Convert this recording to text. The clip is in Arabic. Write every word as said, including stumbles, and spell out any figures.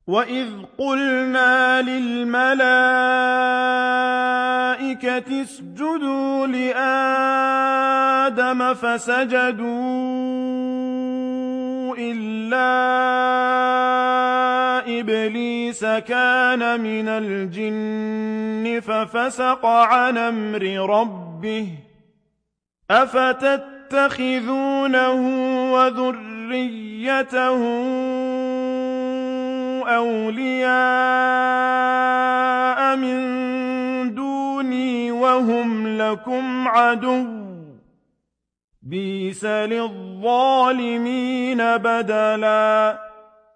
وَإِذْ قُلْنَا لِلْمَلَائِكَةِ اسْجُدُوا لِآدَمَ فَسَجَدُوا إِلَّا إِبْلِيسَ كَانَ مِنَ الْجِنِّ فَفَسَقَ عَنْ أَمْرِ رَبِّهِ ۗ أَفَتَتَّخِذُونَهُ وَذُرِّيَّتَهُ أَوْلِيَاءَ مِن دُونِي وَهُمْ لَكُمْ عَدُوٌّ ۚ بِئْسَ لِلظَّالِمِينَ بَدَلًا